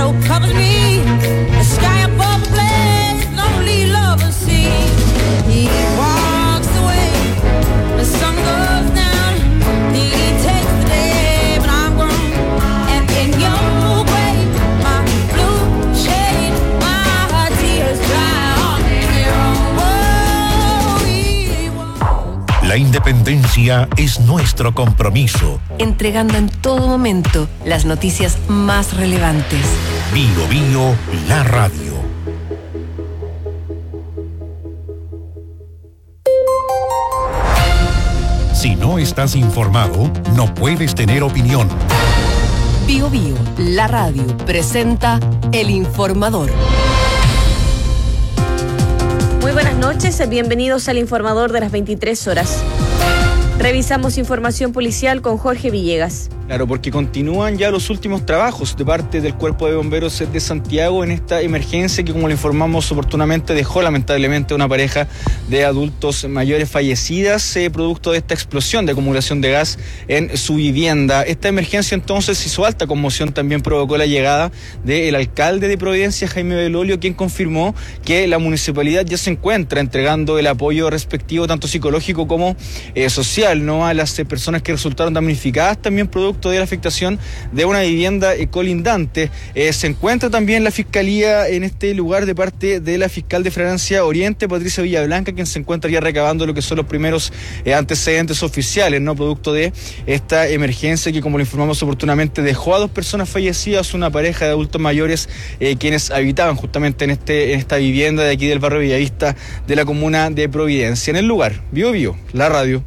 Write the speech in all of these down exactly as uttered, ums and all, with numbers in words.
shadow covers me. The sky above the blaze, lonely lovers see. He walks away, the sun goes down. He takes the day, but I'm grown. And in your grave, my blue shade, my tears dry on their own. Whoa, he walks. La independencia es nuestro compromiso. Entregando en todo momento las noticias más relevantes. Bio Bio, la radio. Si no estás informado, no puedes tener opinión. Bio Bio, la radio, presenta El Informador. Muy buenas noches, bienvenidos al Informador de las veintitrés horas. Revisamos información policial con Jorge Villegas. Claro, porque continúan ya los últimos trabajos de parte del Cuerpo de Bomberos de Santiago en esta emergencia que, como le informamos oportunamente, dejó lamentablemente a una pareja de adultos mayores fallecidas eh, producto de esta explosión de acumulación de gas en su vivienda. Esta emergencia entonces hizo alta conmoción, también provocó la llegada del alcalde de Providencia, Jaime Belolio, quien confirmó que la municipalidad ya se encuentra entregando el apoyo respectivo, tanto psicológico como eh, social, ¿no?, a las eh, personas que resultaron damnificadas, también producto de la afectación de una vivienda eh, colindante. Eh, se encuentra también la Fiscalía en este lugar de parte de la fiscal de Francia Oriente, Patricia Villablanca, quien se encuentra ya recabando lo que son los primeros eh, antecedentes oficiales, ¿no?, producto de esta emergencia que, como le informamos oportunamente, dejó a dos personas fallecidas, una pareja de adultos mayores eh, quienes habitaban justamente en, este, en esta vivienda de aquí del barrio Bellavista de la comuna de Providencia. En el lugar, Bio Bio, la radio.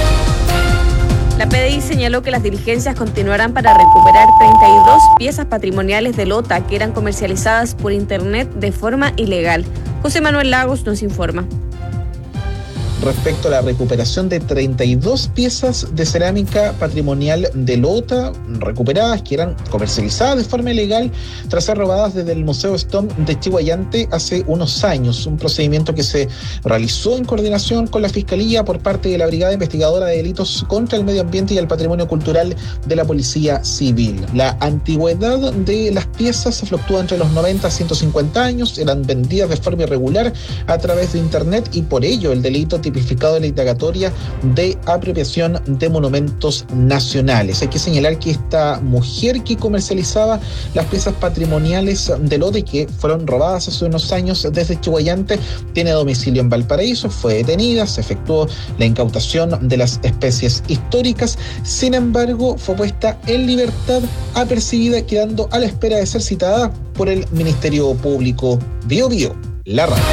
La P D I señaló que las diligencias continuarán para recuperar treinta y dos piezas patrimoniales de lota que eran comercializadas por internet de forma ilegal. José Manuel Lagos nos informa. Respecto a la recuperación de treinta y dos piezas de cerámica patrimonial de lota recuperadas que eran comercializadas de forma ilegal tras ser robadas desde el Museo Stom de Chihuayante hace unos años, un procedimiento que se realizó en coordinación con la Fiscalía por parte de la Brigada Investigadora de Delitos contra el Medio Ambiente y el Patrimonio Cultural de la Policía Civil. La antigüedad de las piezas se fluctúa entre los noventa a ciento cincuenta años, eran vendidas de forma irregular a través de internet y por ello el delito tipificado de la indagatoria de apropiación de monumentos nacionales. Hay que señalar que esta mujer que comercializaba las piezas patrimoniales de lote que fueron robadas hace unos años desde Chihuayante tiene domicilio en Valparaíso, fue detenida, se efectuó la incautación de las especies históricas, sin embargo fue puesta en libertad apercibida, quedando a la espera de ser citada por el Ministerio Público. Bio Bio, la radio.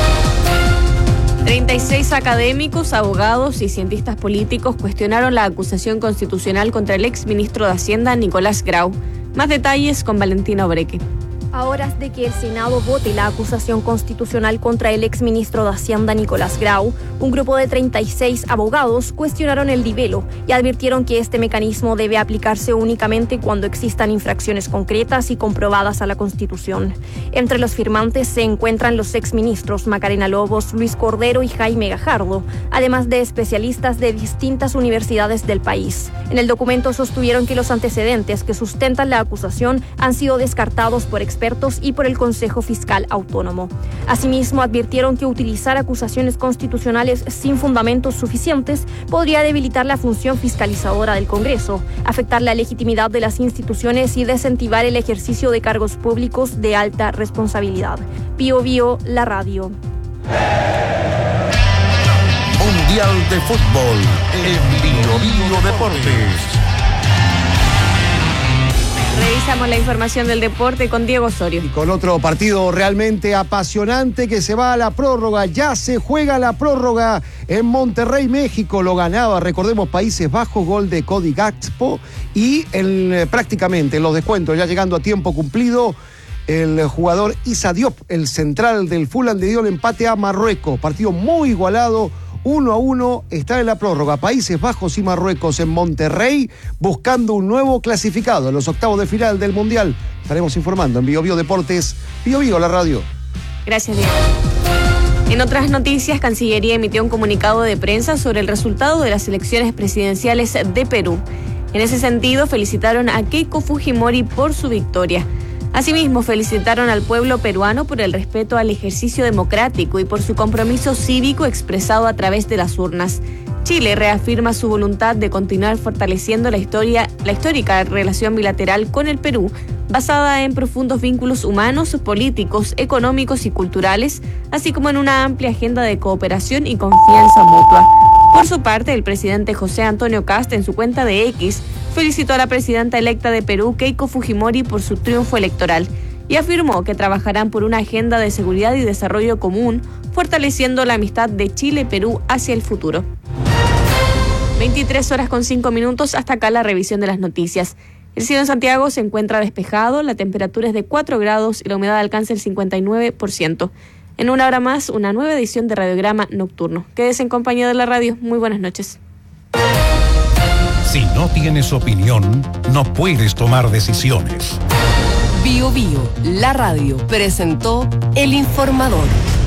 treinta y seis académicos, abogados y cientistas políticos cuestionaron la acusación constitucional contra el exministro de Hacienda, Nicolás Grau. Más detalles con Valentina Obreque. A horas de que el Senado vote la acusación constitucional contra el exministro de Hacienda Nicolás Grau, un grupo de treinta y seis abogados cuestionaron el libelo y advirtieron que este mecanismo debe aplicarse únicamente cuando existan infracciones concretas y comprobadas a la Constitución. Entre los firmantes se encuentran los exministros Macarena Lobos, Luis Cordero y Jaime Gajardo, además de especialistas de distintas universidades del país. En el documento sostuvieron que los antecedentes que sustentan la acusación han sido descartados por expertos y por el Consejo Fiscal Autónomo. Asimismo, advirtieron que utilizar acusaciones constitucionales sin fundamentos suficientes podría debilitar la función fiscalizadora del Congreso, afectar la legitimidad de las instituciones y desincentivar el ejercicio de cargos públicos de alta responsabilidad. Bio Bio, la radio. Mundial de Fútbol en Bio Bio Deportes. Revisamos la información del deporte con Diego Osorio. Y con otro partido realmente apasionante que se va a la prórroga. Ya se juega la prórroga en Monterrey, México. Lo ganaba, recordemos, Países Bajos, gol de Cody Gakpo. Y el, prácticamente en los descuentos, ya llegando a tiempo cumplido, el jugador Issa Diop, el central del Fulham, le dio el empate a Marruecos. Partido muy igualado. Uno a uno está en la prórroga. Países Bajos y Marruecos en Monterrey buscando un nuevo clasificado en los octavos de final del Mundial. Estaremos informando en Bio Bio Deportes, Bio Bio, la radio. Gracias, Diego. En otras noticias, Cancillería emitió un comunicado de prensa sobre el resultado de las elecciones presidenciales de Perú. En ese sentido, felicitaron a Keiko Fujimori por su victoria. Asimismo, felicitaron al pueblo peruano por el respeto al ejercicio democrático y por su compromiso cívico expresado a través de las urnas. Chile reafirma su voluntad de continuar fortaleciendo la historia, la histórica relación bilateral con el Perú, basada en profundos vínculos humanos, políticos, económicos y culturales, así como en una amplia agenda de cooperación y confianza mutua. Por su parte, el presidente José Antonio Kast, en su cuenta de X, felicitó a la presidenta electa de Perú, Keiko Fujimori, por su triunfo electoral y afirmó que trabajarán por una agenda de seguridad y desarrollo común, fortaleciendo la amistad de Chile-Perú hacia el futuro. veintitrés horas con cinco minutos, hasta acá la revisión de las noticias. El cielo en Santiago se encuentra despejado, la temperatura es de cuatro grados y la humedad alcanza el cincuenta y nueve por ciento. En una hora más, una nueva edición de Radiograma Nocturno. Quédese en compañía de la radio. Muy buenas noches. Si no tienes opinión, no puedes tomar decisiones. Bio Bio, la radio, presentó El Informador.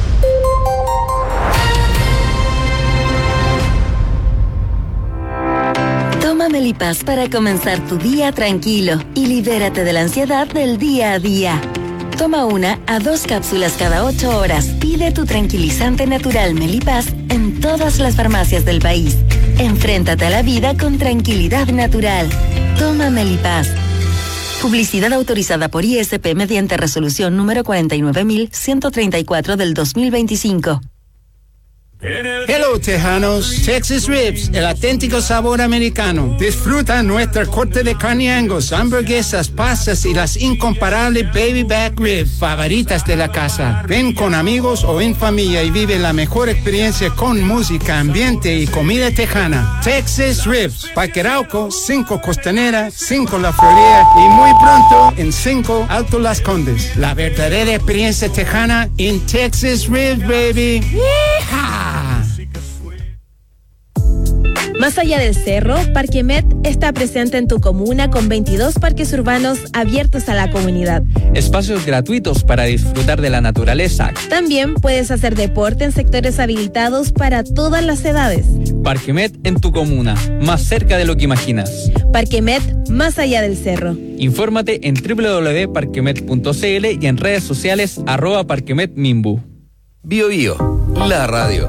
Toma Melipaz para comenzar tu día tranquilo y libérate de la ansiedad del día a día. Toma una a dos cápsulas cada ocho horas. Pide tu tranquilizante natural Melipaz en todas las farmacias del país. Enfréntate a la vida con tranquilidad natural. Toma Melipaz. Publicidad autorizada por I S P mediante resolución número cuarenta y nueve mil ciento treinta y cuatro del dos mil veinticinco. Hello, tejanos. Texas Ribs, el auténtico sabor americano. Disfruta nuestra corte de carne Angus, hamburguesas, pastas y las incomparables baby back ribs favoritas de la casa. Ven con amigos o en familia y vive la mejor experiencia con música, ambiente y comida tejana. Texas Ribs, Parque Arauco, cinco Costanera, cinco La Florida y muy pronto en cinco Alto Las Condes. La verdadera experiencia tejana en Texas Ribs, baby. ¡Yeehaw! Más allá del cerro, Parquemet está presente en tu comuna con veintidós parques urbanos abiertos a la comunidad. Espacios gratuitos para disfrutar de la naturaleza. También puedes hacer deporte en sectores habilitados para todas las edades. Parquemet en tu comuna, más cerca de lo que imaginas. Parquemet, más allá del cerro. Infórmate en doble u doble u doble u punto parquemet punto c l y en redes sociales arroba parquemetmimbu. Bio Bio, la radio.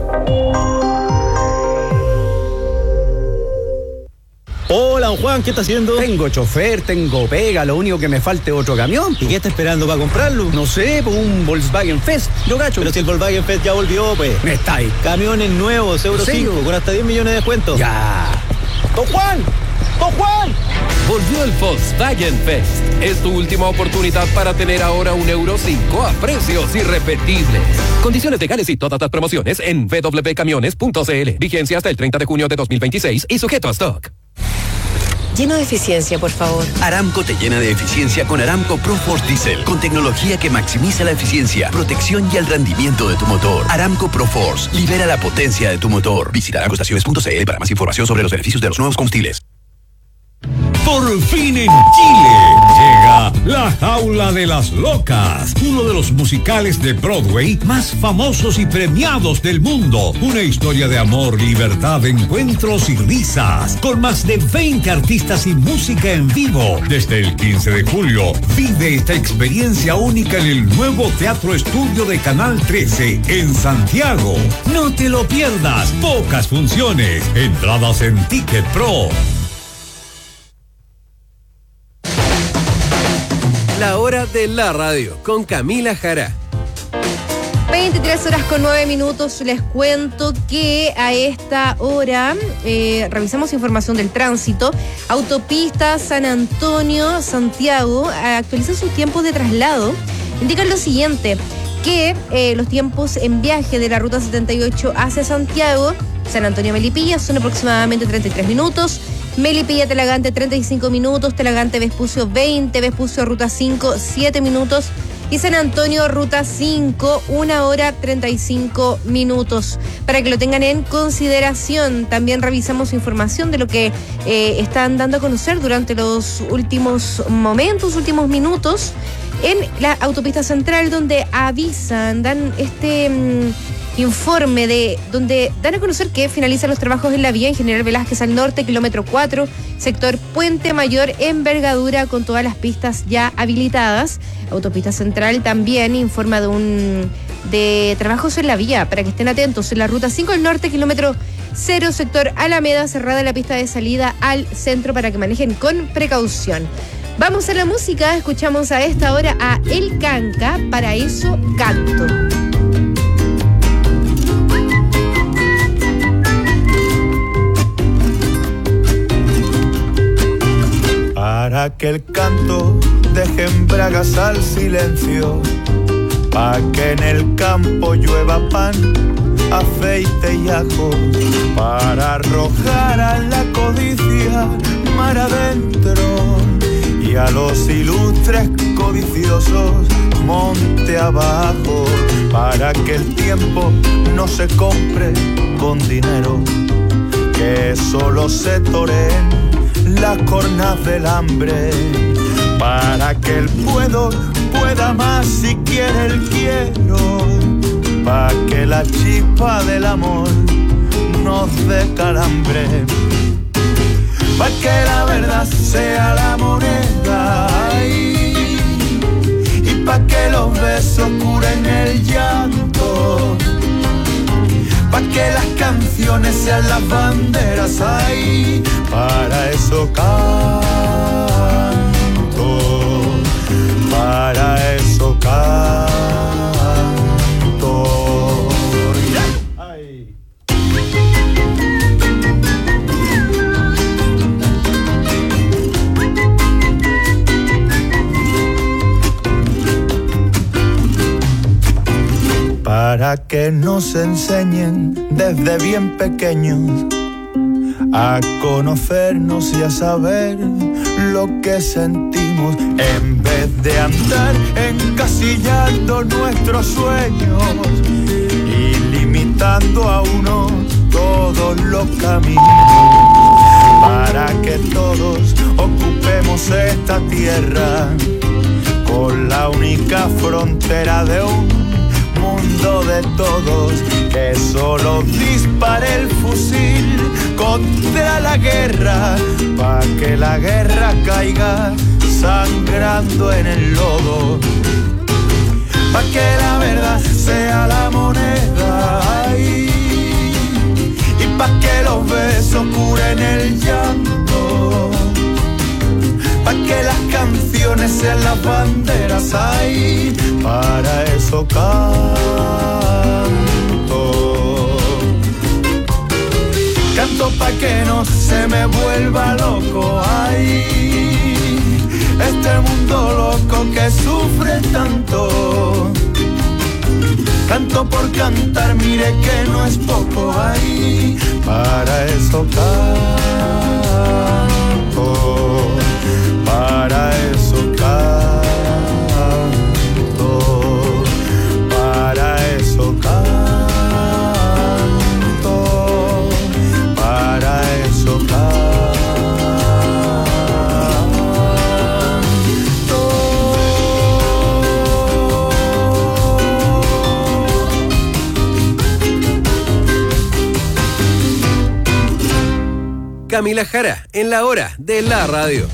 Hola, don Juan, ¿qué está haciendo? Tengo chofer, tengo pega, lo único que me falta es otro camión. ¿Y qué está esperando para comprarlo? No sé, por un Volkswagen Fest, yo gacho. Pero si el Volkswagen Fest ya volvió, pues. Me está ahí. Camiones nuevos, Euro cinco, con hasta diez millones de descuento. Ya. ¡Don Juan! ¡Don Juan! Volvió el Volkswagen Fest. Es tu última oportunidad para tener ahora un Euro cinco a precios irrepetibles. Condiciones legales y todas las promociones en w w w punto camiones punto c l. Vigencia hasta el treinta de junio de dos mil veintiséis y sujeto a stock. Lleno de eficiencia, por favor. Aramco te llena de eficiencia con Aramco ProForce Diesel, con tecnología que maximiza la eficiencia, protección y el rendimiento de tu motor. Aramco ProForce, libera la potencia de tu motor. Visita aramco estaciones punto c l para más información sobre los beneficios de los nuevos combustibles. Por fin en Chile llega La Jaula de las Locas, uno de los musicales de Broadway más famosos y premiados del mundo. Una historia de amor, libertad, encuentros y risas, con más de veinte artistas y música en vivo. Desde el quince de julio, vive esta experiencia única en el nuevo Teatro Estudio de Canal trece en Santiago. No te lo pierdas, pocas funciones, entradas en Ticket Pro. La hora de la radio con Camila Jara. veintitrés horas con nueve minutos. Les cuento que a esta hora eh, revisamos información del tránsito. Autopista San Antonio, Santiago, actualizan sus tiempos de traslado. Indican lo siguiente, que eh, los tiempos en viaje de la ruta setenta y ocho hacia Santiago, San Antonio Melipilla, son aproximadamente treinta y tres minutos. Melipilla Telagante treinta y cinco minutos, Telagante Vespucio veinte, Vespucio Ruta cinco siete minutos y San Antonio Ruta cinco una hora treinta y cinco minutos. Para que lo tengan en consideración, también revisamos información de lo que eh, están dando a conocer durante los últimos momentos, últimos minutos en la autopista central, donde avisan, dan este... Mmm, informe de donde dan a conocer que finalizan los trabajos en la vía en General Velázquez al norte, kilómetro cuatro, sector Puente Mayor, envergadura con todas las pistas ya habilitadas. Autopista Central también informa de un de trabajos en la vía, para que estén atentos. En la ruta cinco al norte, kilómetro cero, sector Alameda, cerrada la pista de salida al centro para que manejen con precaución. Vamos a la música, escuchamos a esta hora a El Canca, Para Eso Canto. Para que el canto deje en bragas al silencio, pa' que en el campo llueva pan, aceite y ajo, para arrojar a la codicia mar adentro y a los ilustres codiciosos monte abajo, para que el tiempo no se compre con dinero, que solo se toreen las cornas del hambre, para que el puedo pueda más si quiere el quiero, para que la chispa del amor nos dé calambre, para que la verdad sea la moneda y, y para que los besos curen el llanto, para que las canciones sean las banderas ahí, para eso canto, para eso canto. Ay. Para que nos enseñen desde bien pequeños a conocernos y a saber lo que sentimos, en vez de andar encasillando nuestros sueños y limitando a uno todos los caminos, para que todos ocupemos esta tierra con la única frontera de un mundo de todos, que solo dispare el fusil contra la guerra, pa' que la guerra caiga sangrando en el lodo, pa' que la verdad sea la moneda y, y pa' que los besos curen el llanto, pa' que las canciones sean las banderas ahí, para eso canto. Canto pa' que no se me vuelva loco ahí, este mundo loco que sufre tanto. Canto por cantar, mire que no es poco ahí, para eso canto, para eso canto, para eso canto, para eso canto. Camila Jara, en la hora de la radio.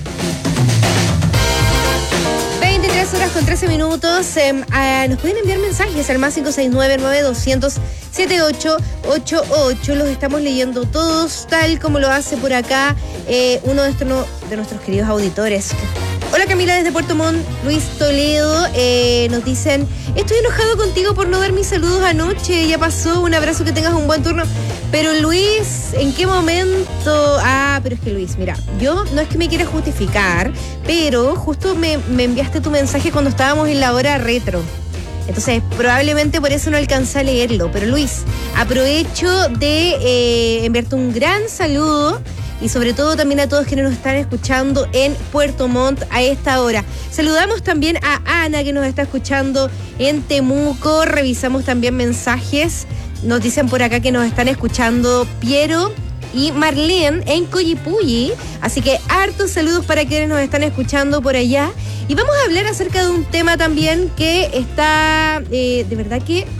veintitrés horas con trece minutos. Eh, uh, nos pueden enviar mensajes al más cinco seis nueve, nueve dos cero cero, siete ocho ocho ocho. Los estamos leyendo todos, tal como lo hace por acá eh, uno de, nuestro, de nuestros queridos auditores. Hola Camila, desde Puerto Montt, Luis Toledo, eh, nos dicen: estoy enojado contigo por no dar mis saludos anoche, ya pasó, un abrazo, que tengas un buen turno. Pero Luis, ¿en qué momento? Ah, pero es que Luis, mira, yo no es que me quiera justificar, pero justo me, me enviaste tu mensaje cuando estábamos en la hora retro. Entonces, probablemente por eso no alcancé a leerlo. Pero Luis, aprovecho de eh, enviarte un gran saludo y sobre todo también a todos quienes nos están escuchando en Puerto Montt a esta hora. Saludamos también a Ana, que nos está escuchando en Temuco. Revisamos también mensajes. Nos dicen por acá que nos están escuchando Piero y Marlene en Coyipulli. Así que hartos saludos para quienes nos están escuchando por allá. Y vamos a hablar acerca de un tema también que está, eh, de verdad que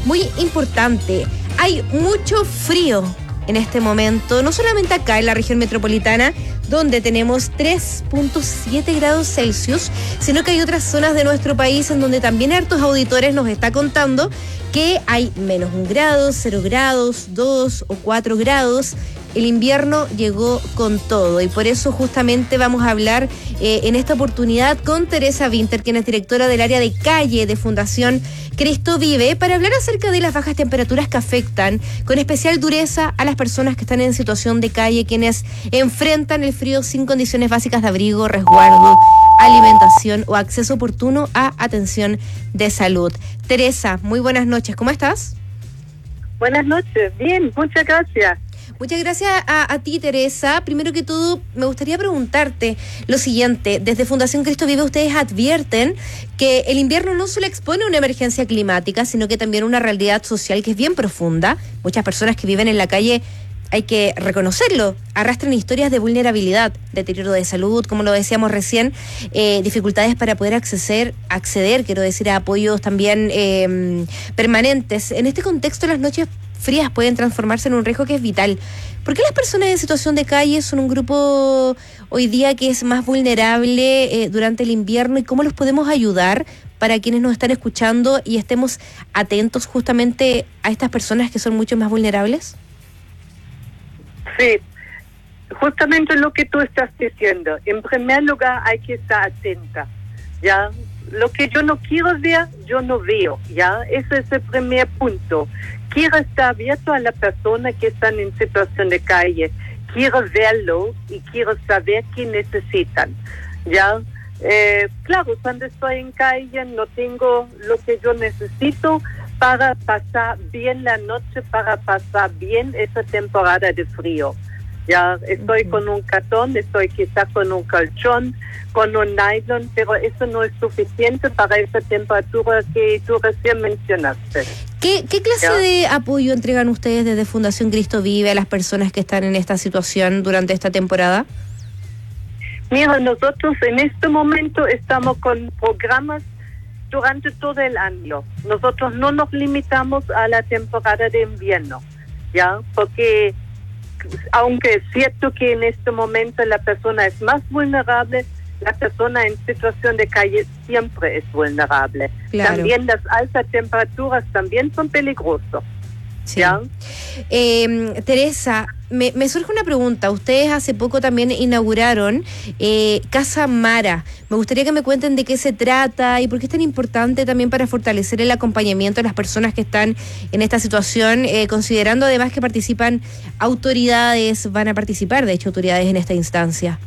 muy importante. Hay mucho frío en este momento, no solamente acá en la región metropolitana, donde tenemos tres punto siete grados Celsius, sino que hay otras zonas de nuestro país en donde también hartos auditores nos está contando que hay menos un grado, cero grados, dos o cuatro grados. El invierno llegó con todo y por eso justamente vamos a hablar eh, en esta oportunidad con Teresa Winter, quien es directora del área de calle de Fundación Cristo Vive, para hablar acerca de las bajas temperaturas que afectan con especial dureza a las personas que están en situación de calle, quienes enfrentan el frío sin condiciones básicas de abrigo, resguardo, alimentación o acceso oportuno a atención de salud. Teresa, muy buenas noches, ¿cómo estás? Buenas noches, bien, muchas gracias. Muchas gracias a, a ti, Teresa. Primero que todo, me gustaría preguntarte lo siguiente. Desde Fundación Cristo Vive ustedes advierten que el invierno no solo expone una emergencia climática, sino que también una realidad social que es bien profunda. Muchas personas que viven en la calle, hay que reconocerlo, arrastran historias de vulnerabilidad, deterioro de salud, como lo decíamos recién, eh, dificultades para poder acceder, acceder, quiero decir, a apoyos también eh, permanentes. En este contexto, las noches frías pueden transformarse en un riesgo que es vital. ¿Por qué las personas en situación de calle son un grupo hoy día que es más vulnerable eh, durante el invierno y cómo los podemos ayudar para quienes nos están escuchando y estemos atentos justamente a estas personas que son mucho más vulnerables? Sí, justamente lo que tú estás diciendo. En primer lugar, hay que estar atenta, ¿ya? Lo que yo no quiero ver, yo no veo, ¿ya? Ese es el primer punto. Quiero estar abierto a la persona que están en situación de calle. Quiero verlo y quiero saber qué necesitan, ¿ya? Eh, claro, cuando estoy en calle no tengo lo que yo necesito para pasar bien la noche, para pasar bien esa temporada de frío. Ya estoy uh-huh. con un cartón, estoy quizás con un colchón, con un nylon, pero eso no es suficiente para esa temperatura que tú recién mencionaste. ¿Qué, qué clase ¿Ya? de apoyo entregan ustedes desde Fundación Cristo Vive a las personas que están en esta situación durante esta temporada? Mira, nosotros en este momento estamos con programas durante todo el año. Nosotros no nos limitamos a la temporada de invierno, ¿ya? Porque aunque es cierto que en este momento la persona es más vulnerable, la persona en situación de calle siempre es vulnerable. Claro. También las altas temperaturas también son peligrosas. Sí. ¿Ya? Eh, Teresa, me, me surge una pregunta. Ustedes hace poco también inauguraron eh, Casa Mara. Me gustaría que me cuenten de qué se trata y por qué es tan importante también para fortalecer el acompañamiento de las personas que están en esta situación, eh, considerando además que participan autoridades, van a participar de hecho autoridades en esta instancia.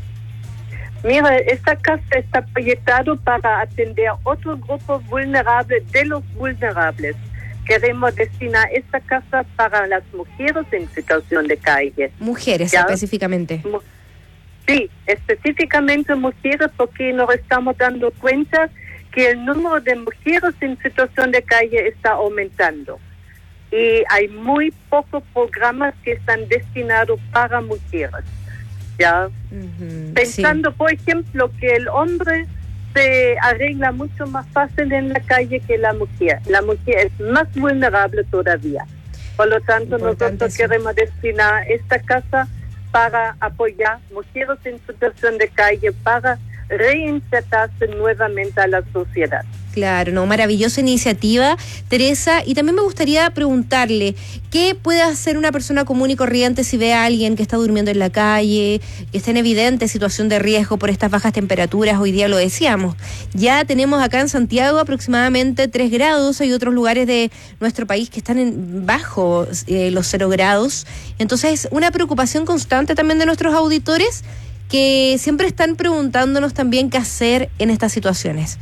Mira, esta casa está proyectada para atender a otro grupo vulnerable de los vulnerables. Queremos destinar esta casa para las mujeres en situación de calle. Mujeres, ¿ya? Específicamente. Sí, específicamente mujeres, porque nos estamos dando cuenta que el número de mujeres en situación de calle está aumentando. Y hay muy pocos programas que están destinados para mujeres. ¿Ya? Uh-huh, Pensando, sí. por ejemplo, que el hombre se arregla mucho más fácil en la calle que la mujer. La mujer es más vulnerable todavía. Por lo tanto, Importante nosotros sí. queremos destinar esta casa para apoyar mujeres en situación de calle, para reinsertarse nuevamente a la sociedad. Claro, no, maravillosa iniciativa, Teresa. Y también me gustaría preguntarle, ¿qué puede hacer una persona común y corriente si ve a alguien que está durmiendo en la calle, que está en evidente situación de riesgo por estas bajas temperaturas? Hoy día lo decíamos. Ya tenemos acá en Santiago aproximadamente tres grados, hay otros lugares de nuestro país que están en bajo eh, los cero grados. Entonces, una preocupación constante también de nuestros auditores que siempre están preguntándonos también qué hacer en estas situaciones.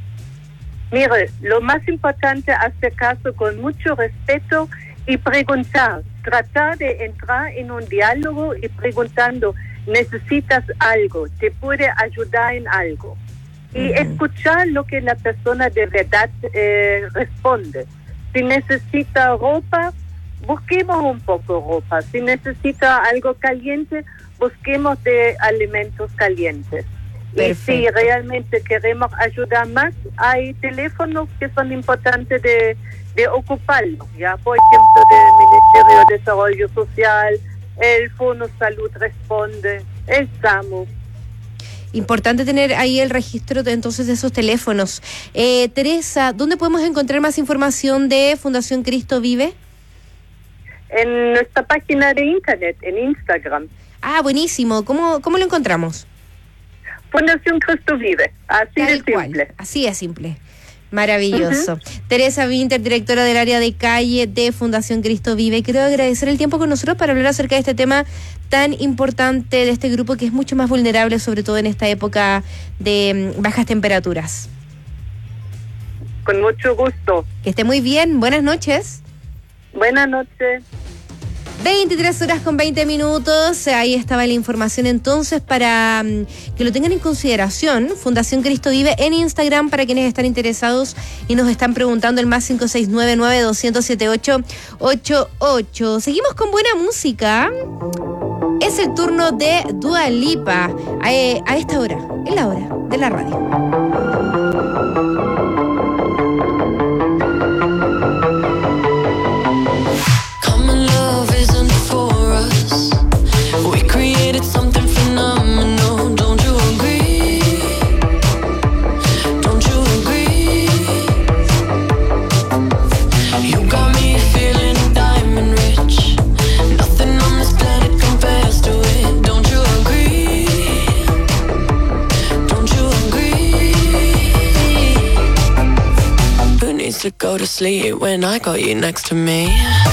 Mire, lo más importante es hacer caso con mucho respeto y preguntar, tratar de entrar en un diálogo y preguntando, ¿necesitas algo? ¿Te puede ayudar en algo? Y uh-huh. escuchar lo que la persona de verdad eh, responde. Si necesita ropa, busquemos un poco ropa. Si necesita algo caliente, busquemos de alimentos calientes. Perfecto. Y si realmente queremos ayudar más, hay teléfonos que son importantes de de ocuparnos, ya, por ejemplo, del Ministerio de Desarrollo Social, el Fondo Salud Responde, el SAMU. Importante tener ahí el registro de, entonces de esos teléfonos. Eh, Teresa, ¿dónde podemos encontrar más información de Fundación Cristo Vive? En nuestra página de internet, en Instagram. Ah, buenísimo. ¿Cómo, cómo lo encontramos? Fundación Cristo Vive, así Tal de simple. cual. Así es simple. Maravilloso. Uh-huh. Teresa Winter, directora del área de calle de Fundación Cristo Vive. Quiero agradecer el tiempo con nosotros para hablar acerca de este tema tan importante de este grupo que es mucho más vulnerable, sobre todo en esta época de um, bajas temperaturas. Con mucho gusto. Que esté muy bien. Buenas noches. Buenas noches. veintitrés horas con veinte minutos, ahí estaba la información entonces para um, que lo tengan en consideración. Fundación Cristo Vive en Instagram para quienes están interesados y nos están preguntando el más cinco seis nueve nueve dos cero siete ocho ocho ocho. Seguimos con buena música. Es el turno de Dua Lipa a, a esta hora, en la hora de la radio. Something phenomenal, don't you agree? Don't you agree? You got me feeling diamond rich. Nothing on this planet compares to it. Don't you agree? Don't you agree? Who needs to go to sleep when I got you next to me?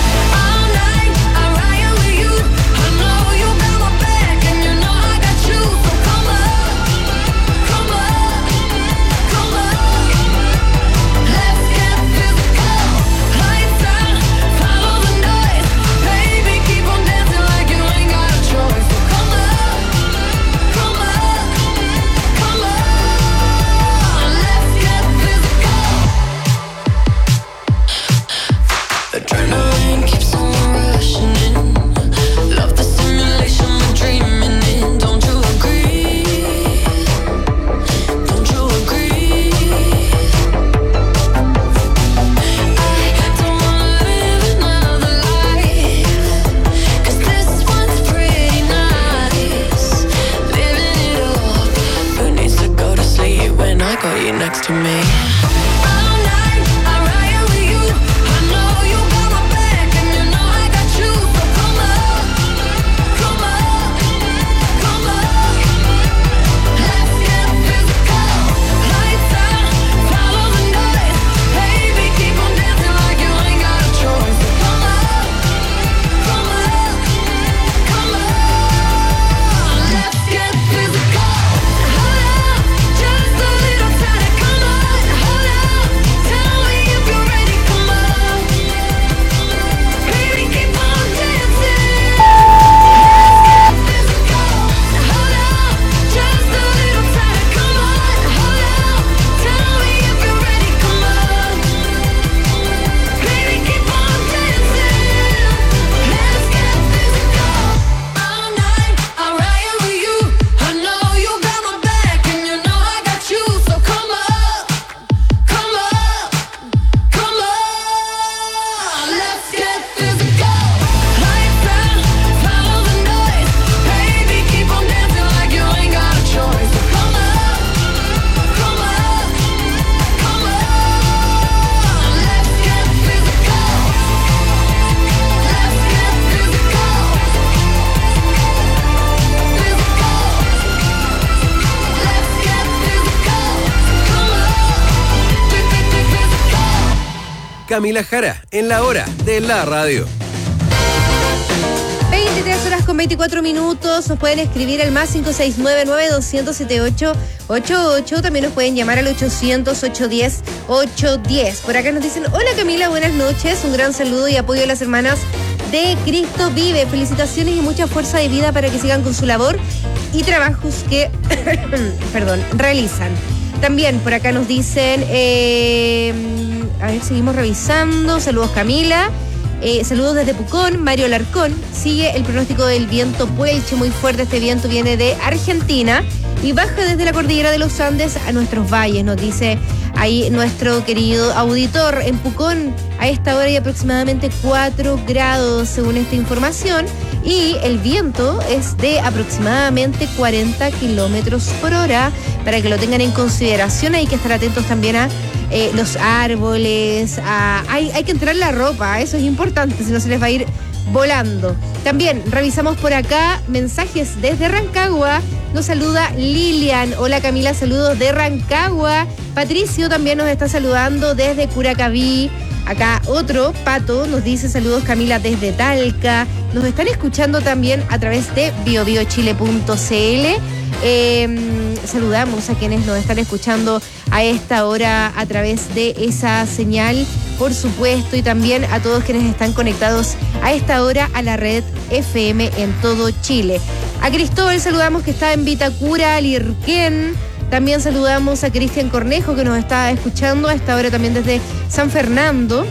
Next to me. Camila Jara, en la hora de la radio. veintitrés horas con veinticuatro minutos. Nos pueden escribir al más cinco seis nueve nueve dos cero siete ocho ocho ocho. También nos pueden llamar al ochocientos, ochocientos diez, ochocientos diez. Por acá nos dicen: hola Camila, buenas noches. Un gran saludo y apoyo a las hermanas de Cristo Vive. Felicitaciones y mucha fuerza de vida para que sigan con su labor y trabajos que perdón, realizan. También por acá nos dicen, eh, a ver, seguimos revisando. Saludos Camila. Eh, saludos desde Pucón, Mario Larcón. Sigue el pronóstico del viento Puelche muy fuerte. Este viento viene de Argentina y baja desde la cordillera de los Andes a nuestros valles, nos dice ahí nuestro querido auditor. En Pucón a esta hora hay aproximadamente cuatro grados según esta información y el viento es de aproximadamente cuarenta kilómetros por hora, para que lo tengan en consideración. Hay que estar atentos también a eh, los árboles, a, hay, hay que entrar la ropa, eso es importante, si no se les va a ir volando. También revisamos por acá mensajes desde Rancagua. Nos saluda Lilian. Hola Camila, saludos de Rancagua. Patricio también nos está saludando desde Curacaví. Acá otro, Pato, nos dice saludos Camila desde Talca. Nos están escuchando también a través de bio bio chile punto c l. Eh, saludamos a quienes nos están escuchando a esta hora a través de esa señal, por supuesto, y también a todos quienes están conectados a esta hora a la red F M en todo Chile. A Cristóbal saludamos, que está en Vitacura, Lirquén. También saludamos a Cristian Cornejo, que nos está escuchando a esta hora también desde San Fernando.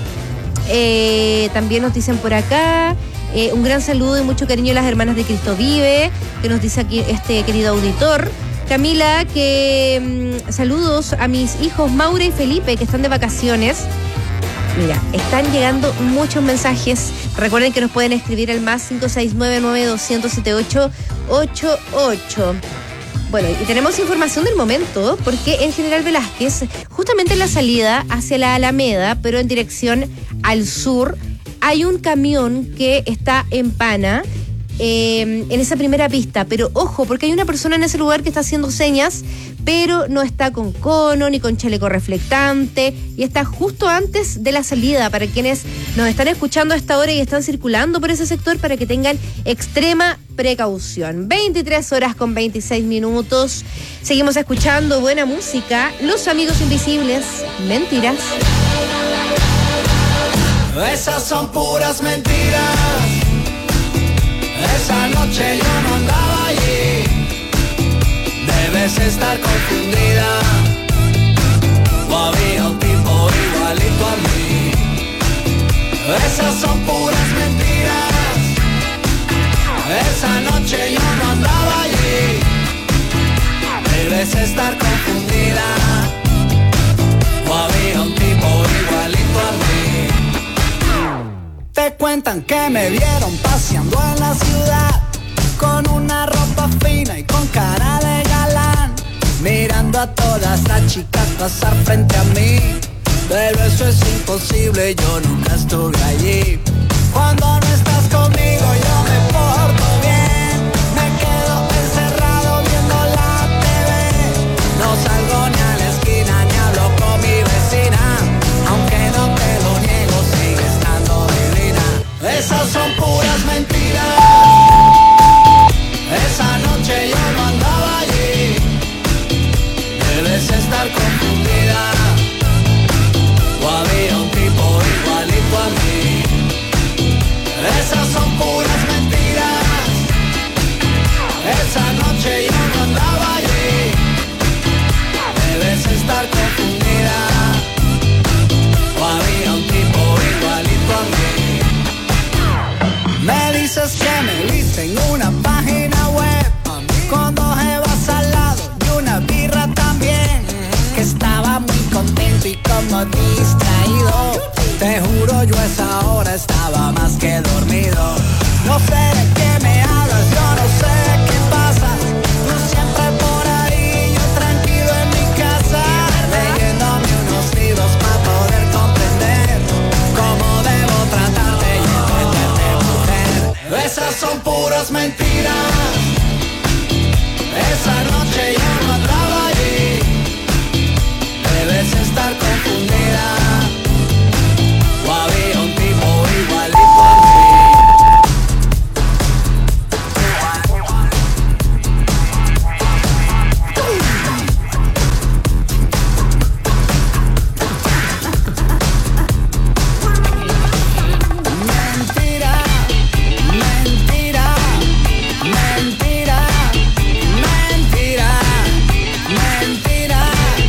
Eh, también nos dicen por acá eh, un gran saludo y mucho cariño a las hermanas de Cristo Vive, que nos dice aquí este querido auditor. Camila, que mmm, saludos a mis hijos Maura y Felipe, que están de vacaciones. Mira, están llegando muchos mensajes. Recuerden que nos pueden escribir al más cinco seis nueve nueve dos cero cero siete ocho ocho ocho. Bueno, y tenemos información del momento, porque en General Velázquez, justamente en la salida hacia la Alameda, pero en dirección al sur, hay un camión que está en pana eh, en esa primera pista. Pero ojo, porque hay una persona en ese lugar que está haciendo señas, pero no está con cono ni con chaleco reflectante, y está justo antes de la salida, para quienes nos están escuchando a esta hora y están circulando por ese sector, para que tengan extrema precaución. veintitrés horas con veintiséis minutos. Seguimos escuchando buena música. Los Amigos Invisibles, Mentiras. Esas son puras mentiras. Esa noche yo no andaba allí. Debes estar confundida, o había un tipo igualito a mí. Esas son puras mentiras. Esa noche yo no andaba allí. Debes estar confundida, o había un tipo igualito a mí. Te cuentan que me vieron paseando en la ciudad, con una ropa fina y con cara de galán, mirando a todas las chicas pasar frente a mí. Pero eso es imposible, yo nunca estuve allí. Cuando no estás conmigo yo me porto bien, me quedo encerrado viendo la T V. No salgo ni a la esquina ni hablo con mi vecina, aunque no te lo niego, sigue estando divina. Esas son puras mentiras. Esa noche yo no andaba allí. Debes estar confundida, o había un tipo igualito a mí. Esas son puras mentiras. Esa noche yo no andaba allí. Debes estar confundida, o había un tipo igualito a mí. Me dices que me viste en una página web, con dos evas al lado y una birra también, que estaba muy contento y como distraído. Te juro, yo a esa hora estaba más que dormido. No sé de qué me hablas, yo no sé qué pasa. Tú siempre por ahí, yo tranquilo en mi casa, leyéndome unos libros para poder comprender cómo debo tratarte y entenderte, mujer. Esas son puras mentiras. Esa noche yo no andaba allí. Debes estar confundida, o había un tipo igualito a mí. Mentira, mentira, mentira, mentira, mentira,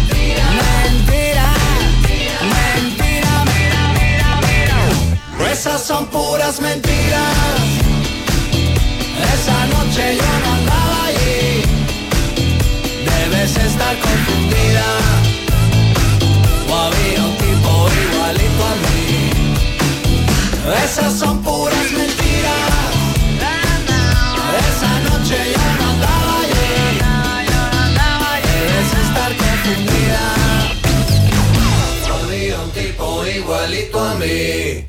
mentira, mentira. Esas son puras mentiras. Esa noche yo no andaba allí. Debes estar confundida, Esas son puras mentiras. Esa noche ya no andaba yo. Debes estar confundida. Había un tipo igualito a mí.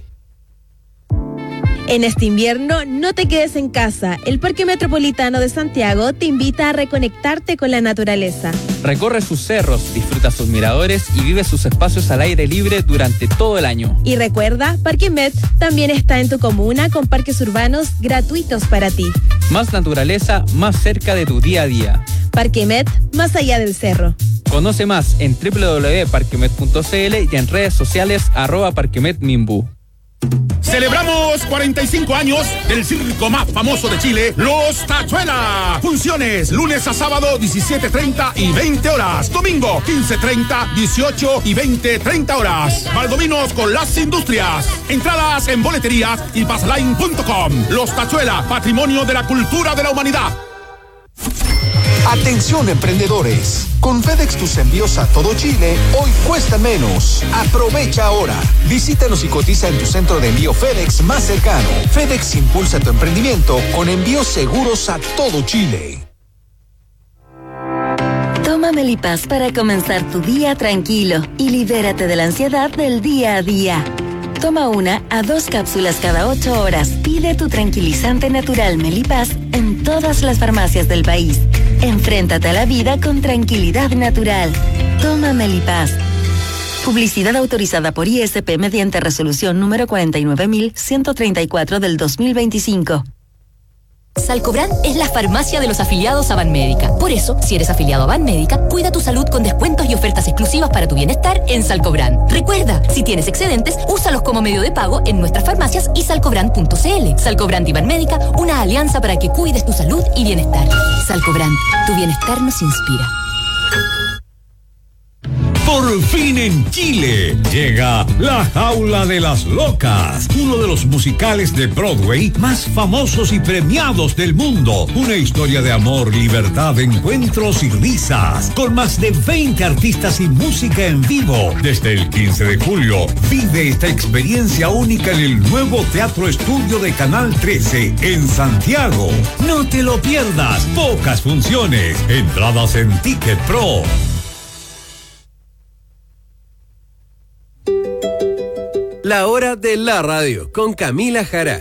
En este invierno, no te quedes en casa. El Parque Metropolitano de Santiago te invita a reconectarte con la naturaleza. Recorre sus cerros, disfruta sus miradores y vive sus espacios al aire libre durante todo el año. Y recuerda, Parque Met también está en tu comuna con parques urbanos gratuitos para ti. Más naturaleza, más cerca de tu día a día. Parque Met, más allá del cerro. Conoce más en doble u doble u doble u punto parquemet punto c l y en redes sociales arroba parquemetminbu. Celebramos cuarenta y cinco años del circo más famoso de Chile, Los Tachuela. Funciones lunes a sábado diecisiete treinta y veinte horas. Domingo quince treinta, dieciocho y veinte treinta horas. Valdominos con las industrias. Entradas en boleterías y passline punto com. Los Tachuela, patrimonio de la cultura de la humanidad. Atención emprendedores, con FedEx tus envíos a todo Chile hoy cuesta menos. Aprovecha ahora. Visítanos y cotiza en tu centro de envío FedEx más cercano. FedEx impulsa tu emprendimiento con envíos seguros a todo Chile. Toma Melipaz para comenzar tu día tranquilo y libérate de la ansiedad del día a día. Toma una a dos cápsulas cada ocho horas. Pide tu tranquilizante natural Melipaz en todas las farmacias del país. Enfréntate a la vida con tranquilidad natural. Toma Melipaz. Publicidad autorizada por I S P mediante resolución número cuarenta y nueve mil ciento treinta y cuatro del dos mil veinticinco. Salcobran es la farmacia de los afiliados a Banmédica. Por eso, si eres afiliado a Banmédica, cuida tu salud con descuentos y ofertas exclusivas para tu bienestar en Salcobran. Recuerda, si tienes excedentes, úsalos como medio de pago en nuestras farmacias y salcobran punto c l. Salcobran y Banmédica, una alianza para que cuides tu salud y bienestar. Salcobran, tu bienestar nos inspira. Por fin en Chile llega La Jaula de las Locas, uno de los musicales de Broadway más famosos y premiados del mundo. Una historia de amor, libertad, encuentros y risas, con más de veinte artistas y música en vivo. Desde el quince de julio, vive esta experiencia única en el nuevo Teatro Estudio de Canal trece en Santiago. No te lo pierdas, pocas funciones, entradas en Ticket Pro. La hora de la radio con Camila Jara.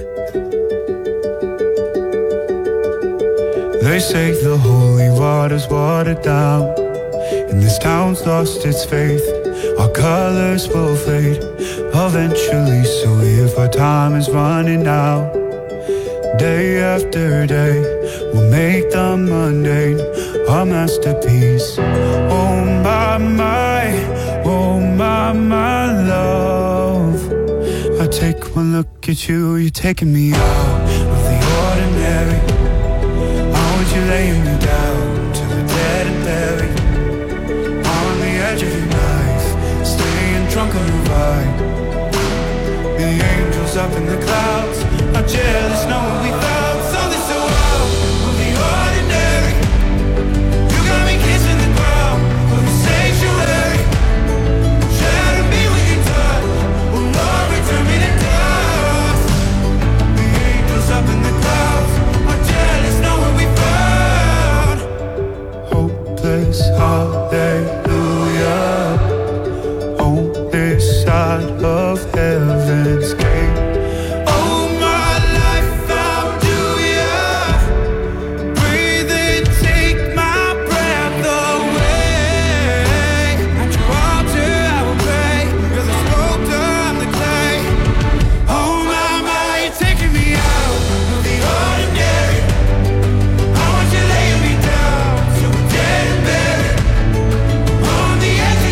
They say the holy water's watered down, and this town's lost its faith. Our colors will fade eventually, so if our time is running out, day after day, we'll make the mundane our masterpiece. Oh my, my, oh my, my love. I take one look at you, you're taking me out of the ordinary. I want you laying me down to the dead and buried. On the edge of your knife, staying drunk on the ride. The angels up in the clouds are jealous knowing we found something so out of the ordinary. You got me kissing the ground of the sanctuary. Shatter me with your touch, oh Lord, return me to dust. The angels up in the clouds are jealous knowing we found hopeless hallelujah on this side of heaven's gate. Oh my life, how do ya breathe and take my breath away? At your altar I will pray, you're the sculptor, I'm the clay. Oh my, my, you're taking me out of the ordinary. I want you laying me down so we're dead and buried. On the edge of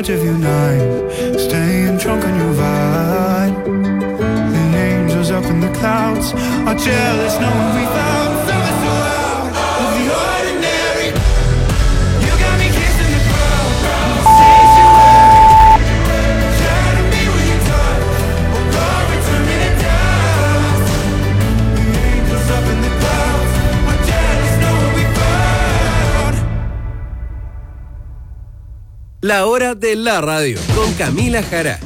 much of your night, staying drunk on your vibe. The angels up in the clouds are jealous knowing we found something so out of the ordinary. You got me kissing the crowd, sanctuary. Trying to be with you touch, oh glory, turn me to dust. The angels up in the clouds are jealous knowing we found. La hora de la radio con Camila Jara.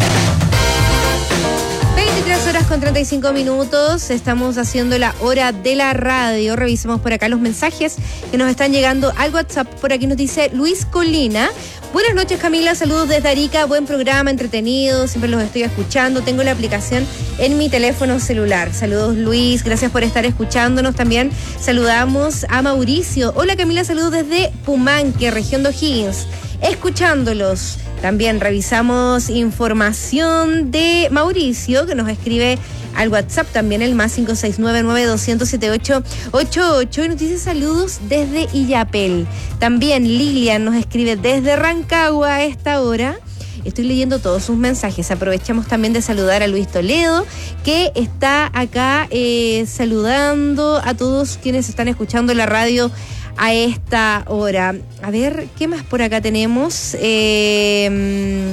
veintitrés horas con treinta y cinco minutos, estamos haciendo la hora de la radio. Revisemos por acá los mensajes que nos están llegando al WhatsApp. Por aquí nos dice Luis Colina. Buenas noches, Camila, saludos desde Arica, buen programa, entretenido, siempre los estoy escuchando, tengo la aplicación en mi teléfono celular. Saludos, Luis, gracias por estar escuchándonos. También saludamos a Mauricio. Hola, Camila, saludos desde Pumanque, región de O'Higgins, escuchándolos. También revisamos información de Mauricio, que nos escribe al WhatsApp, también el más cinco seis nueve nueve dos cero cero siete ocho ocho ocho, y nos dice saludos desde Illapel. También Lilian nos escribe desde Rancagua a esta hora. Estoy leyendo todos sus mensajes. Aprovechamos también de saludar a Luis Toledo, que está acá eh, saludando a todos quienes están escuchando la radio a esta hora. A ver, ¿qué más por acá tenemos? Eh,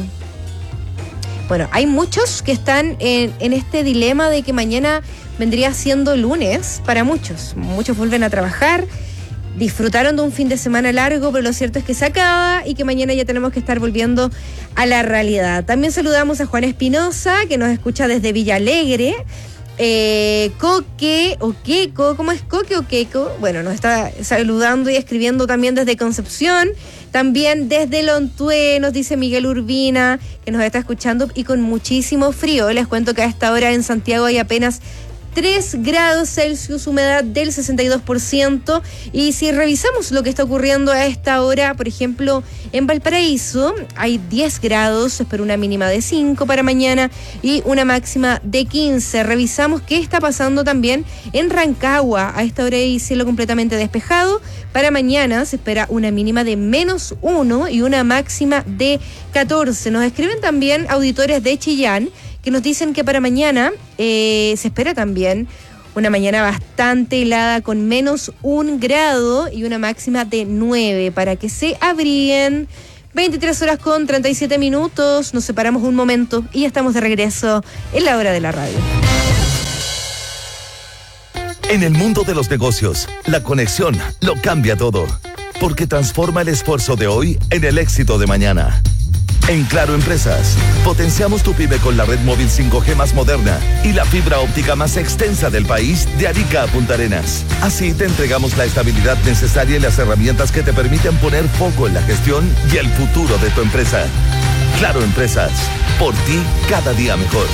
bueno, hay muchos que están en, en este dilema de que mañana vendría siendo lunes para muchos. Muchos vuelven a trabajar, disfrutaron de un fin de semana largo, pero lo cierto es que se acaba y que mañana ya tenemos que estar volviendo a la realidad. También saludamos a Juan Espinosa, que nos escucha desde Villa Alegre. Eh, Coque o Queco, ¿cómo es Coque o Queco? Bueno, nos está saludando y escribiendo también desde Concepción, también desde Lontué, nos dice Miguel Urbina, que nos está escuchando y con muchísimo frío. Les cuento que a esta hora en Santiago hay apenas tres grados Celsius, humedad del sesenta y dos por ciento. Y si revisamos lo que está ocurriendo a esta hora, por ejemplo, en Valparaíso hay diez grados, se espera una mínima de cinco para mañana y una máxima de quince. Revisamos qué está pasando también en Rancagua. A esta hora hay cielo completamente despejado. Para mañana se espera una mínima de menos uno y una máxima de catorce. Nos escriben también auditores de Chillán, que nos dicen que para mañana eh, se espera también una mañana bastante helada con menos un grado y una máxima de nueve, para que se abriguen. veintitrés horas con treinta y siete minutos, nos separamos un momento y ya estamos de regreso en la hora de la radio. En el mundo de los negocios, la conexión lo cambia todo, porque transforma el esfuerzo de hoy en el éxito de mañana. En Claro Empresas, potenciamos tu pyme con la red móvil cinco G más moderna y la fibra óptica más extensa del país de Arica a Punta Arenas. Así te entregamos la estabilidad necesaria y las herramientas que te permiten poner foco en la gestión y el futuro de tu empresa. Claro Empresas, por ti cada día mejor.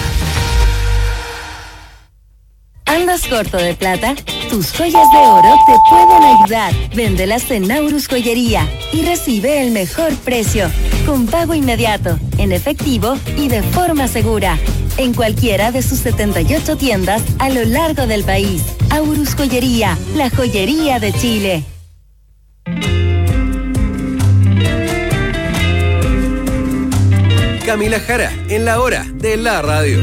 ¿Andas corto de plata? Tus joyas de oro te pueden ayudar. Véndelas en Naurus Joyería y recibe el mejor precio, con pago inmediato, en efectivo y de forma segura. En cualquiera de sus setenta y ocho tiendas a lo largo del país. Aurus Joyería, la joyería de Chile. Camila Jara, en la hora de la radio.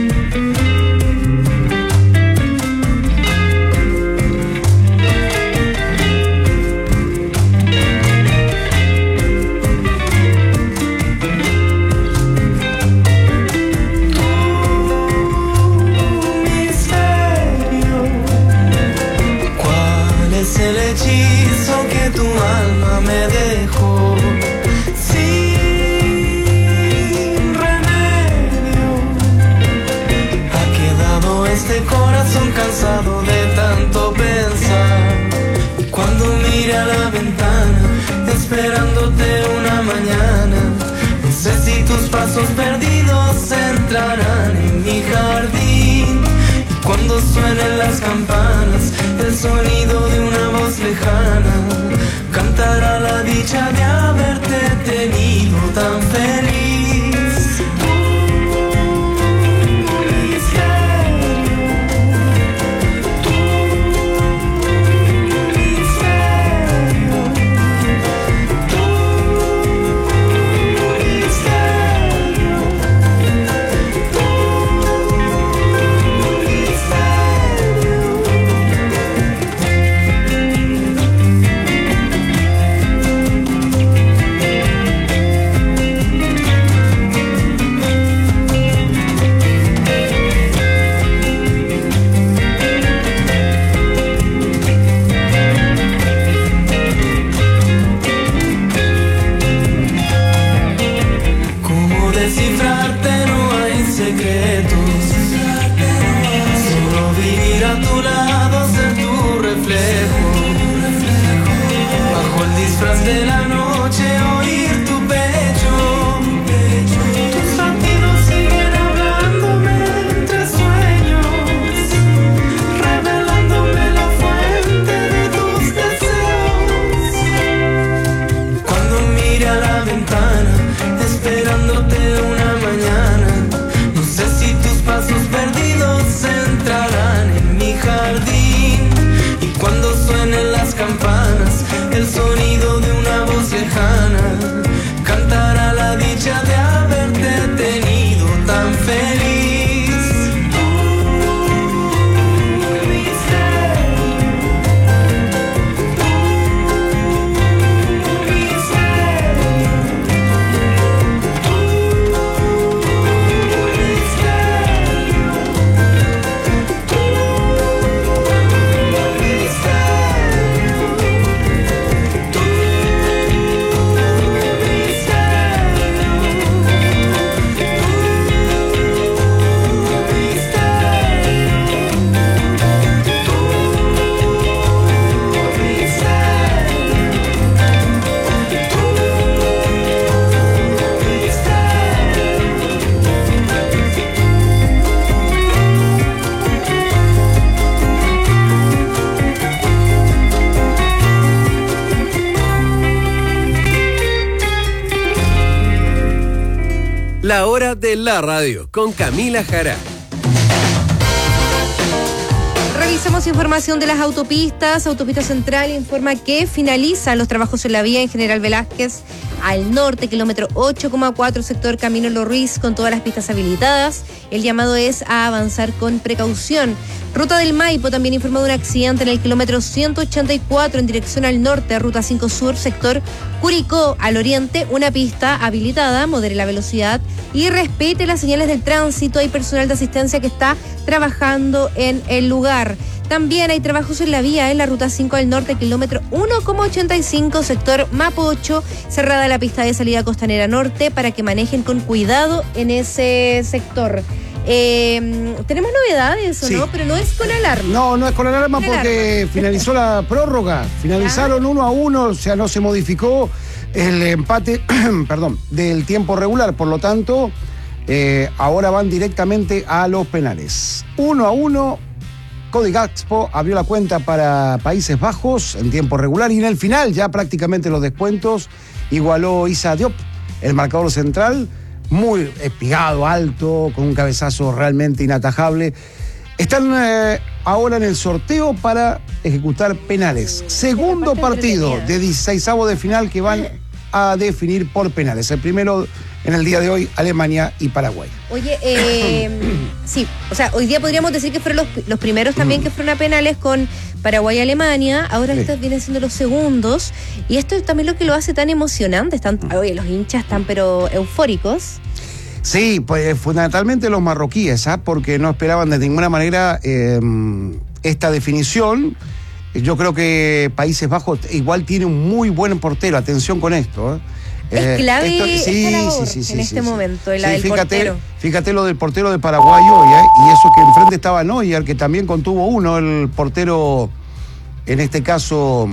El hechizo que tu alma me dejó sin remedio. Ha quedado este corazón cansado de tanto pensar. Y cuando mire a la ventana, esperándote una mañana, no sé si tus pasos perdidos entrarán en mi jardín. Cuando suenen las campanas, el sonido de una voz lejana cantará la dicha de haberte tenido tan feliz. Tu misterio, tu misterio, tu misterio. reflejo. Bajo el disfraz de la noche, oír tu pecho. Tus latidos siguen hablándome entre sueños, revelándome la fuente de tus deseos. Cuando mire a la ventana, esperándote una mañana, no sé si tus pasos perdidos entrarán en mi jardín. Y cuando suenen las campanas, el sonido de una voz lejana cantará la dicha de haberte tenido tan feliz. La hora de la radio con Camila Jara. Revisamos información de las autopistas. Autopista Central informa que finalizan los trabajos en la vía en General Velázquez al norte, kilómetro ocho coma cuatro, sector Camino Los Ruiz, con todas las pistas habilitadas. El llamado es a avanzar con precaución. Ruta del Maipo también informa de un accidente en el kilómetro ciento ochenta y cuatro en dirección al norte, Ruta cinco Sur, sector Curicó al oriente, una pista habilitada, modere la velocidad y respete las señales del tránsito. Hay personal de asistencia que está trabajando en el lugar. También hay trabajos en la vía en la Ruta cinco al norte, kilómetro uno coma ochenta y cinco, sector Mapocho, cerrada la pista de salida costanera norte para que manejen con cuidado en ese sector. Eh, tenemos novedades, ¿o Sí. no? Pero no es con alarma. No, no es con alarma Con porque alarma. finalizó la prórroga. Finalizaron uno a uno, o sea, no se modificó el empate, perdón, del tiempo regular. Por lo tanto, eh, ahora van directamente a los penales. Uno a uno, Cody Gakpo abrió la cuenta para Países Bajos en tiempo regular y en el final, ya prácticamente los descuentos, igualó Issa Diop, el marcador central, muy espigado, alto, con un cabezazo realmente inatajable. Están eh, ahora en el sorteo para ejecutar penales. Segundo partido de dieciseisavo de final que van a definir por penales. El primero en el día de hoy, Alemania y Paraguay. Oye, eh, sí, o sea, hoy día podríamos decir que fueron los, los primeros también que fueron a penales con Paraguay y Alemania. Ahora Sí. estos vienen siendo los segundos. Y esto es también lo que lo hace tan emocionante. Están, oye, los hinchas están pero eufóricos. Sí, pues fundamentalmente los marroquíes, ¿ah? Porque no esperaban de ninguna manera eh, esta definición. Yo creo que Países Bajos igual tiene un muy buen portero. Atención con esto, ¿eh? Es Eh, clave esto- esta labor en este momento, la Sí, del fíjate, portero. fíjate lo del portero de Paraguay hoy, ¿eh? Y eso que enfrente estaba Neuer, que también contuvo uno, el portero, en este caso,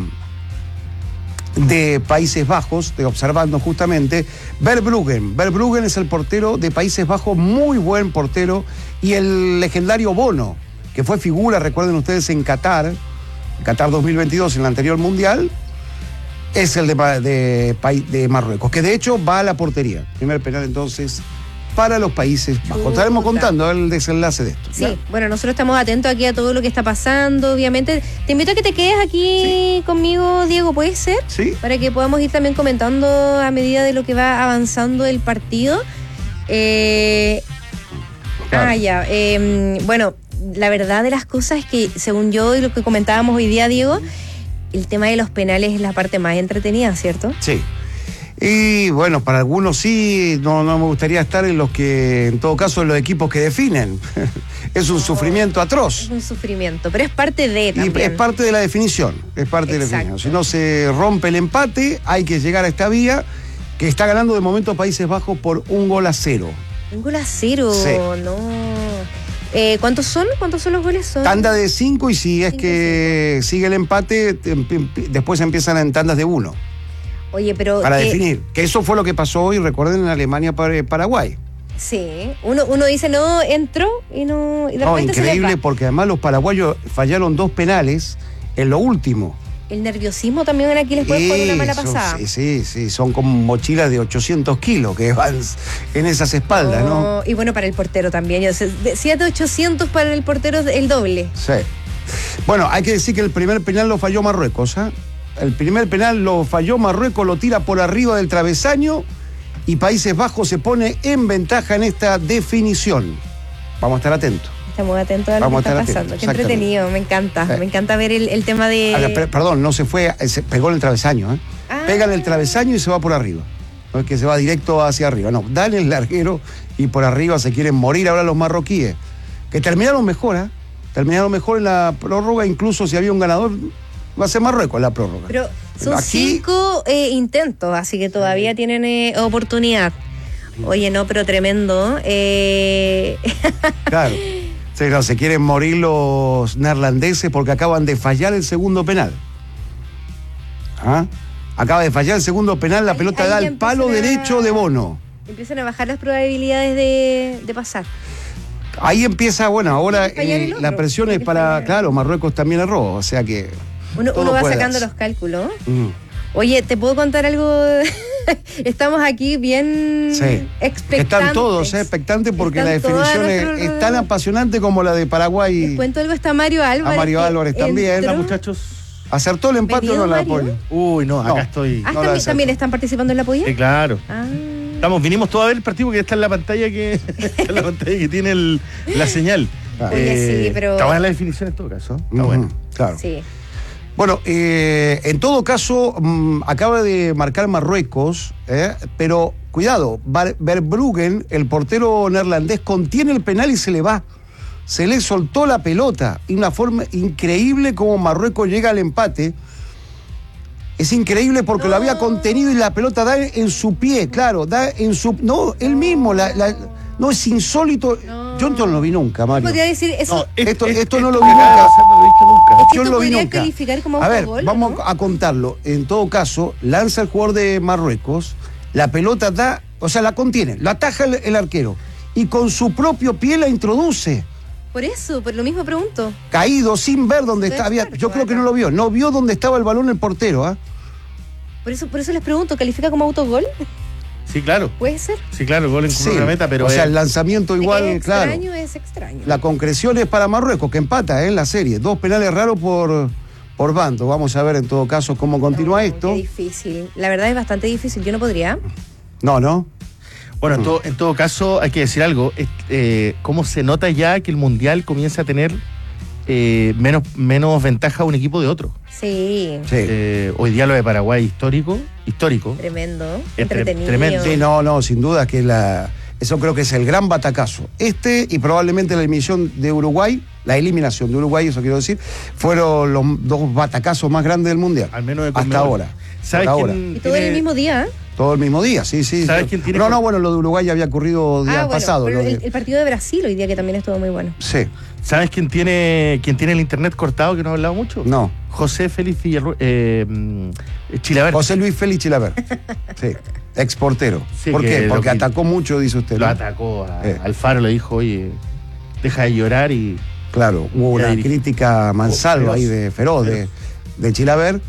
de Países Bajos, de observando justamente, Verbruggen. Verbruggen es el portero de Países Bajos, muy buen portero, y el legendario Bono, que fue figura, recuerden ustedes, en Qatar, Qatar dos mil veintidós, en el anterior Mundial, es el de, de, de Marruecos, que de hecho va a la portería. Primer penal entonces para los Países Bajos. Estaremos contando el desenlace de esto. Sí, bueno, nosotros estamos atentos aquí a todo lo que está pasando, obviamente. Te invito a que te quedes aquí conmigo, Diego, ¿puede ser? Sí. Para que podamos ir también comentando a medida de lo que va avanzando el partido. Eh, Claro. Ah, ya. Eh, bueno, la verdad de las cosas es que, según yo y lo que comentábamos hoy día, Diego, el tema de los penales es la parte más entretenida, ¿cierto? Sí. Y bueno, para algunos sí, no, no me gustaría estar en los que, en todo caso, en los equipos que definen. Es un sufrimiento atroz. Es un sufrimiento, pero es parte de Y también. es parte de la definición, es parte de la Exacto. definición. Si no se rompe el empate, hay que llegar a esta vía, que está ganando de momento Países Bajos por un gol a cero. Un gol a cero, Sí. no. Eh, ¿Cuántos son? ¿Cuántos son los goles? Son Tanda de cinco y si es que sigue el empate, te- em- después empiezan en tandas de uno. Oye, pero... Para que- definir. Que eso fue lo que pasó hoy, recuerden, en Alemania-Paraguay. Sí, uno, uno dice, no, entró y no... Y de No, repente se les increíble va. porque además los paraguayos fallaron dos penales en lo último. El nerviosismo también aquí les puede jugar una mala Eso, pasada. Sí, sí, sí, son como mochilas de ochocientos kilos que van en esas espaldas, ¿no? Oh, y bueno, para el portero también. Yo sé, de siete a ochocientos para el portero es el doble. Sí. Bueno, hay que decir que el primer penal lo falló Marruecos, ¿ah? El primer penal lo falló Marruecos, lo tira por arriba del travesaño y Países Bajos se pone en ventaja en esta definición. Vamos a estar atentos. Estamos atentos a lo Vamos que a está estar pasando. atentos, Qué entretenido, me encanta. Sí. Me encanta ver el, el tema de... Ah, per- Perdón, no se fue, eh, se pegó en el travesaño, ¿eh? Ah. Pega en el travesaño y se va por arriba. No es que se va directo hacia arriba, no. Dan el larguero y por arriba se quieren morir ahora los marroquíes. Que terminaron mejor, ¿eh? Terminaron mejor en la prórroga, incluso si había un ganador, va a ser Marruecos en la prórroga. Pero son Aquí- cinco eh, intentos, así que todavía tienen eh, oportunidad. Oye, no, pero tremendo. Eh... Claro. Sí, no, se quieren morir los neerlandeses porque acaban de fallar el segundo penal. ¿Ah? Acaba de fallar el segundo penal, la pelota ahí da ya el palo empiezan a- derecho de Bono. Empiezan a bajar las probabilidades de, de pasar. Ahí empieza, bueno, ahora Tiene que fallar eh, el otro, la presión es tiene que para, fallar. claro, Marruecos también erró, o sea que... Uno, todo uno va puede sacando darse. los cálculos. Mm. Oye, ¿te puedo contar algo? Estamos aquí bien Sí. expectantes. Están todos eh, expectantes porque Están la definición todas es, nuestras- es tan apasionante como la de Paraguay. Les cuento algo, está Mario Álvarez. A Mario que Álvarez también. entró- Hola, muchachos. ¿Acertó el empate o ¿Venido no la Mario? apoyo? Uy, no, acá estoy. Ah, no la ¿también, acertó. también están participando en la polla? Sí, claro. Ah. Estamos, vinimos todos a ver el partido porque está en la pantalla que, está en la pantalla que tiene el- la señal. Oye, sí, pero- Está buena la definición en todo caso. Está Ujú, bueno. Claro. Sí. Bueno, eh, en todo caso, mm, acaba de marcar Marruecos, eh, pero cuidado, Bar- Verbruggen, el portero neerlandés, contiene el penal y se le va. Se le soltó la pelota. Y una forma increíble como Marruecos llega al empate. Es increíble porque lo había contenido y la pelota da en su pie, claro, da en su... No, él mismo, la, la- no, es insólito. Yo no lo vi nunca, Mario. Podría decir eso. esto, es- esto no esto lo vi que acaba de nunca. pasar no lo he visto nunca. Es que Yo esto no lo vi podría nunca. calificar como A ver, autogol, vamos ¿no? a contarlo. En todo caso, lanza el jugador de Marruecos, la pelota da, o sea, la contiene, la ataja el, el arquero y con su propio pie la introduce. Por eso, por lo mismo pregunto. Caído, sin ver dónde Estoy está. Había, experto yo creo que acá. no lo vio. No vio dónde estaba el balón el portero, ¿ah? Por eso, por eso les pregunto, ¿califica como autogol? Sí, claro. ¿Puede ser? Sí, claro, gol en Sí, la meta, pero o sea, es- el lanzamiento igual, es claro. extraño, es extraño. La concreción es para Marruecos, que empata ¿eh? en la serie. Dos penales raros por, por bando. Vamos a ver en todo caso cómo continúa esto. Qué difícil. La verdad es bastante difícil. Yo no podría. No, no. Bueno, en todo, en todo caso, hay que decir algo. Es, eh, ¿Cómo se nota ya que el Mundial comienza a tener eh, menos, menos ventaja a un equipo de otro? Sí. Eh, hoy día lo de Paraguay histórico, histórico. Tremendo. Es tre- Entretenido. tremendo. Sí, no, no, sin duda que la. Eso creo que es el gran batacazo. Este y probablemente la eliminación de Uruguay, la eliminación de Uruguay, eso quiero decir, fueron los dos batacazos más grandes del Mundial. Al menos de hasta Conmebol. ahora. ¿Sabes Hasta quién ahora. Y todo en el mismo día. ¿eh? Todo el mismo día, sí, sí. ¿Sabes sí. quién tiene No, con- no, bueno, lo de Uruguay ya había ocurrido día Ah, bueno, pasado. pero lo de- el, el partido de Brasil hoy día que también estuvo muy bueno. Sí. ¿Sabes quién tiene, quién tiene el internet cortado que no ha hablado mucho? No. José Félix Villarru eh, mm, Chilaver. José Luis Félix Chilaver. Sí. Exportero. Sí, ¿Por que qué? lo Porque que- atacó mucho, dice usted. Lo ¿no? atacó a- Eh. Alfaro, le dijo, oye, deja de llorar y... Claro, hubo Ya una dirige- crítica mansalva Feroz. ahí de feroz, de, de Chilaver.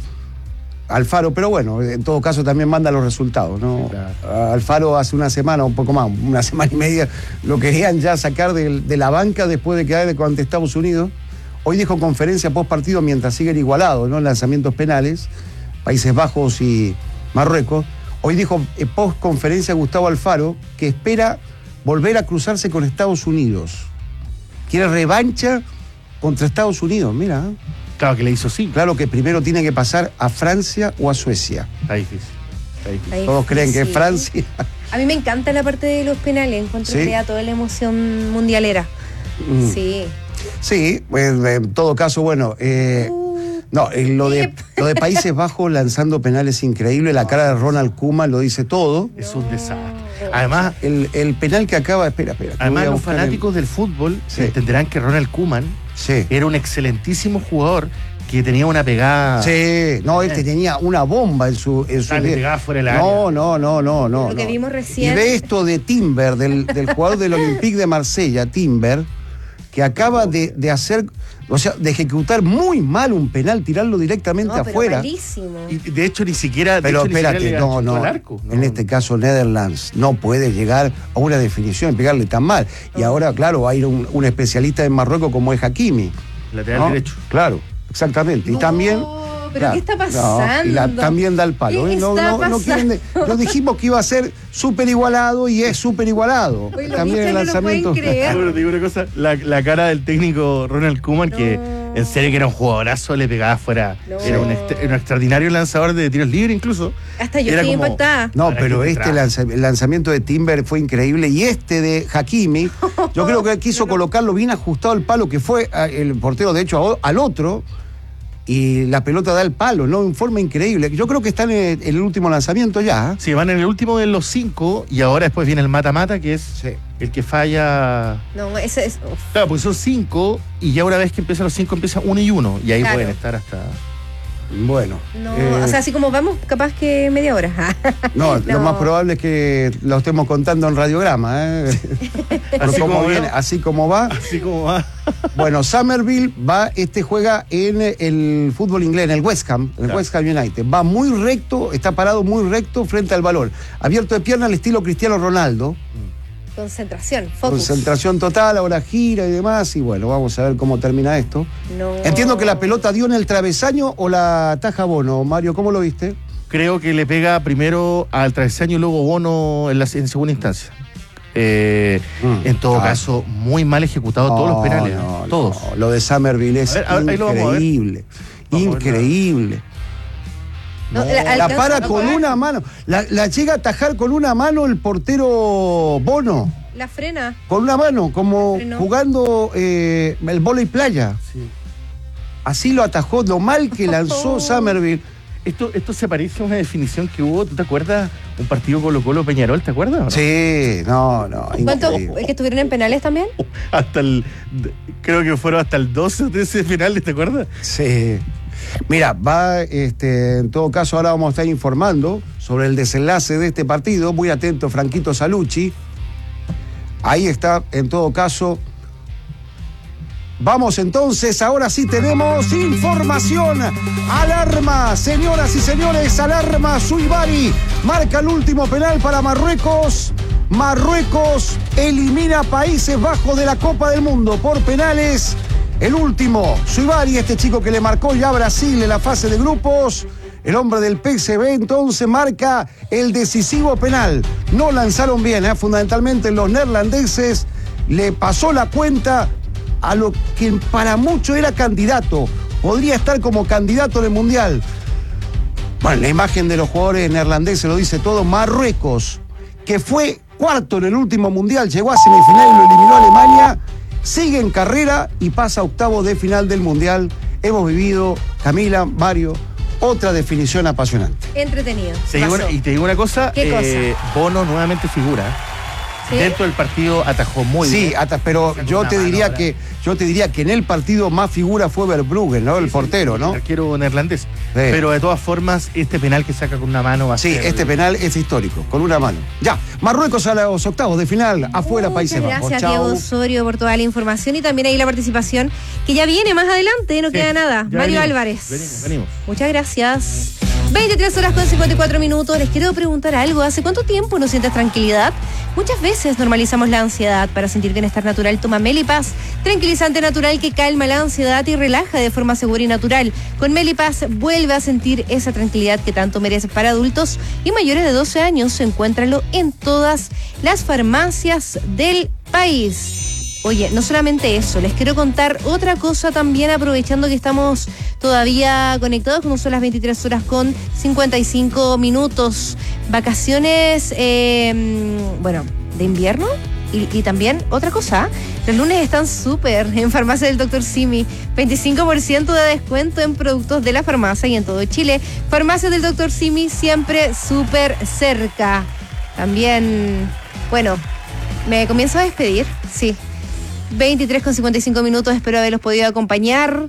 Alfaro, pero bueno, en todo caso también manda los resultados, ¿no? Alfaro hace una semana, un poco más, una semana y media, lo querían ya sacar de, de la banca después de quedar ante Estados Unidos. Hoy dijo conferencia post partido mientras siguen igualados, ¿no? Lanzamientos penales, Países Bajos y Marruecos. Hoy dijo eh, post conferencia Gustavo Alfaro que espera volver a cruzarse con Estados Unidos. Quiere revancha contra Estados Unidos, mira. ¿eh? Claro que le hizo sí. Claro que primero tiene que pasar a Francia o a Suecia. Está difícil. Está difícil. Está Todos creen que es difícil. Francia. A mí me encanta la parte de los penales. Encuentro ¿Sí? que da toda la emoción mundialera. Mm. Sí. Sí, pues, en todo caso, bueno, eh, No, eh, lo, de, lo de Países Bajos lanzando penales increíble, la cara de Ronald Koeman lo dice todo. Es un desastre. Además, el, el penal que acaba, espera, espera. Además, los fanáticos el... del fútbol sí. entenderán que Ronald Koeman sí. era un excelentísimo jugador que tenía una pegada. Sí, no, este tenía una bomba en su. En su... Le pegaba fuera del área. No, no, no, no, no. Lo que no. vimos recién. Y ve esto de Timber, del, del jugador del Olympique de Marsella, Timber, que acaba de, de hacer. O sea, de ejecutar muy mal un penal, tirarlo directamente no, pero afuera. Malísimo. Y de hecho, ni siquiera. Pero hecho, espérate, ni siquiera no, no. Arco, no. En este caso, Netherlands no puede llegar a una definición, pegarle tan mal. No. Y ahora, claro, va a ir un, un especialista en Marruecos como es Hakimi. Lateral ¿no? derecho. Claro, exactamente. No, y también. pero claro, ¿qué está pasando? No, y la, también da el palo. ¿Qué ¿eh? No, está no, no quieren de, nos dijimos que iba a ser súper igualado y es súper igualado. Oye, también el lanzamiento. No creer. Bueno, te digo una cosa, la, la cara del técnico Ronald Koeman, no. que en serio que era un jugadorazo, le pegaba afuera. No. Era un, extra, un extraordinario lanzador de tiros libres incluso. Hasta yo era estoy como, impactada. No, pero este lanza, el lanzamiento de Timber fue increíble y este de Hakimi, yo creo que él quiso colocarlo bien ajustado al palo, que fue el portero de hecho al otro. Y la pelota da el palo, ¿no? En forma increíble. Yo creo que están en el, en el último lanzamiento ya. ¿eh? Sí, van en el último de los cinco y ahora después viene el mata-mata, que es sí. el que falla. No, ese es. Uf. Claro, pues son cinco y ya una vez que empiezan los cinco empieza uno y uno. Y ahí claro. pueden estar hasta. Bueno. No, eh, o sea, así como vamos, capaz que media hora. no, no, lo más probable es que lo estemos contando en radiograma, ¿eh? así, como viene, así como va. Así como va. Bueno, Somerville va, este juega en el fútbol inglés, en el West Ham, en el claro. West Ham United. Va muy recto, está parado muy recto frente al balón. Abierto de pierna al estilo Cristiano Ronaldo. Concentración, focus. Concentración total, ahora gira y demás. Y bueno, vamos a ver cómo termina esto. No. Entiendo que la pelota dio en el travesaño o la ataja Bono. Mario, ¿cómo lo viste? Creo que le pega primero al travesaño y luego Bono en, la, en segunda instancia. Eh, mm, en todo ah. caso, muy mal ejecutado no, todos los penales. No, todos. No. Lo de Somerville es ver, increíble. Increíble. No, la, la para con una mano. La, la llega a atajar con una mano el portero Bono. La frena. Con una mano, como jugando eh, el vóley playa. Sí. Así lo atajó, lo mal que lanzó oh. Somerville. Esto, esto se parece a una definición que hubo, ¿tú te acuerdas? Un partido Colo-Colo Peñarol, ¿te acuerdas? ¿No? Sí, no, no. ¿Cuánto? ¿Es que estuvieron en penales también? Hasta el. Creo que fueron hasta el doce de ese penales, ¿te acuerdas? Sí. Mira, va, este, en todo caso, ahora vamos a estar informando sobre el desenlace de este partido. Muy atento, Franquito Salucci. Ahí está, en todo caso. Vamos entonces, ahora sí tenemos información. Alarma, señoras y señores, alarma. Suibari marca el último penal para Marruecos. Marruecos elimina a Países Bajos de la Copa del Mundo por penales. El último, Suibari, este chico que le marcó ya a Brasil en la fase de grupos. El hombre del P S V entonces marca el decisivo penal. No lanzaron bien, ¿eh? Fundamentalmente los neerlandeses. Le pasó la cuenta a lo que para muchos era candidato. Podría estar como candidato en el Mundial. Bueno, la imagen de los jugadores neerlandeses lo dice todo. Marruecos, que fue cuarto en el último Mundial, llegó a semifinal y lo eliminó a Alemania. Sigue en carrera y pasa a octavos de final del Mundial. Hemos vivido, Camila, Mario, otra definición apasionante. Entretenido. Te digo una, y te digo una cosa, ¿Qué eh, cosa? Bono nuevamente figura. ¿Sí? Dentro del partido atajó muy sí, bien. Sí, pero yo te diría que yo te diría que en el partido más figura fue Verbruggen, ¿no? El sí, portero, ¿no? El arquero neerlandés. Sí. Pero de todas formas, este penal que saca con una mano va a Sí, ser... este penal es histórico, con una mano. Ya, Marruecos a los octavos de final, afuera, Países Bajos. Gracias, Diego Osorio, por toda la información y también ahí la participación que ya viene más adelante, no sí, queda nada. Mario venimos, Álvarez. Venimos, venimos. Muchas gracias. veintitrés horas con cincuenta y cuatro minutos. Les quiero preguntar algo. ¿Hace cuánto tiempo no sientes tranquilidad? Muchas veces normalizamos la ansiedad. Para sentir bienestar natural, toma Melipaz, tranquilizante natural que calma la ansiedad y relaja de forma segura y natural. Con Melipaz vuelve a sentir esa tranquilidad que tanto mereces. Para adultos y mayores de doce años, encuéntralo en todas las farmacias del país. Oye, no solamente eso, les quiero contar otra cosa también, aprovechando que estamos todavía conectados, como son las veintitrés horas con cincuenta y cinco minutos. Vacaciones, eh, bueno, de invierno, y, y también, otra cosa, los lunes están súper en Farmacia del doctor Simi. veinticinco por ciento de descuento en productos de la farmacia y en todo Chile. Farmacia del doctor Simi, siempre súper cerca. También, bueno, me comienzo a despedir, sí. veintitrés con cincuenta y cinco minutos, espero haberlos podido acompañar.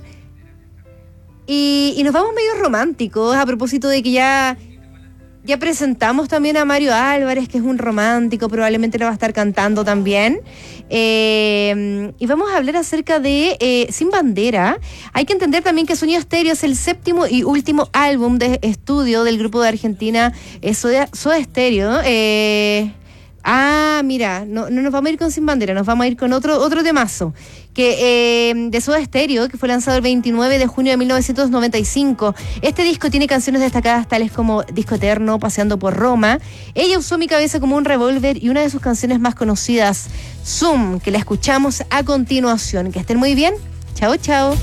Y, y nos vamos medio románticos, a propósito de que ya... Ya presentamos también a Mario Álvarez, que es un romántico, probablemente lo va a estar cantando también. Eh, y vamos a hablar acerca de eh, Sin Bandera. Hay que entender también que Sonido Stereo es el séptimo y último álbum de estudio del grupo de Argentina eh, Soda, Soda Stereo. Eh, ah, mira, no, no nos vamos a ir con Sin Bandera, nos vamos a ir con otro, otro temazo. Que, eh, de Soda Stereo, que fue lanzado el veintinueve de junio de mil novecientos noventa y cinco. Este disco tiene canciones destacadas tales como Disco Eterno, Paseando por Roma. Ella usó mi cabeza como un revólver y una de sus canciones más conocidas, Zoom, que la escuchamos a continuación. Que estén muy bien. Chao, chao.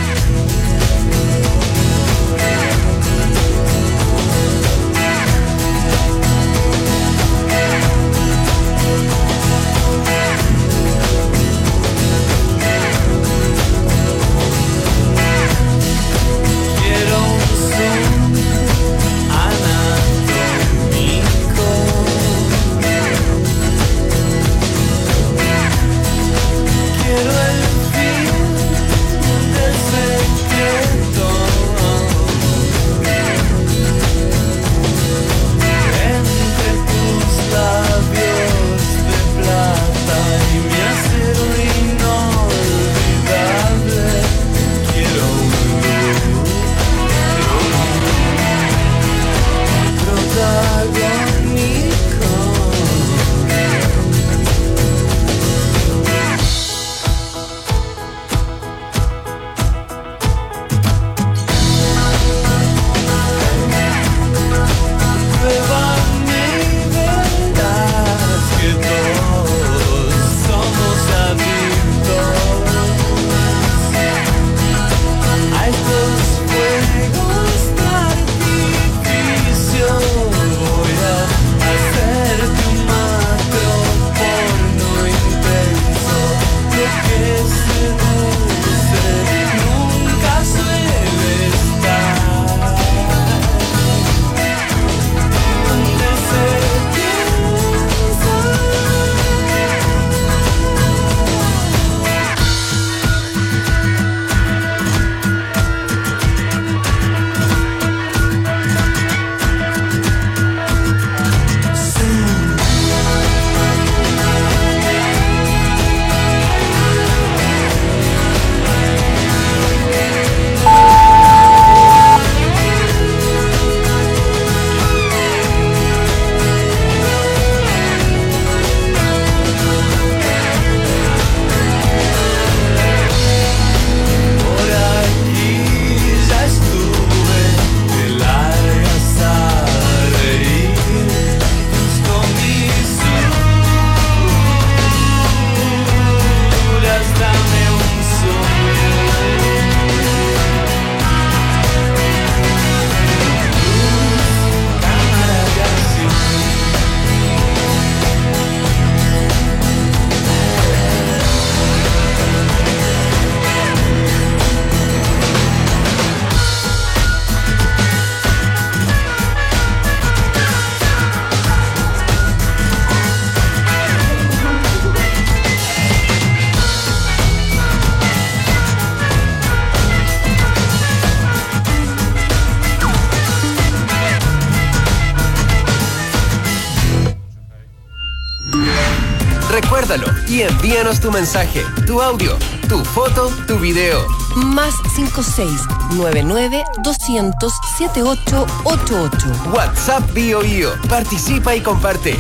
Recuérdalo y envíanos tu mensaje, tu audio, tu foto, tu video. Más cinco seis nueve nueve dos cero cero siete ocho ocho ocho. WhatsApp Bio Bio. Participa y comparte.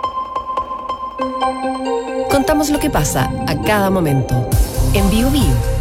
Contamos lo que pasa a cada momento. En Bio Bio,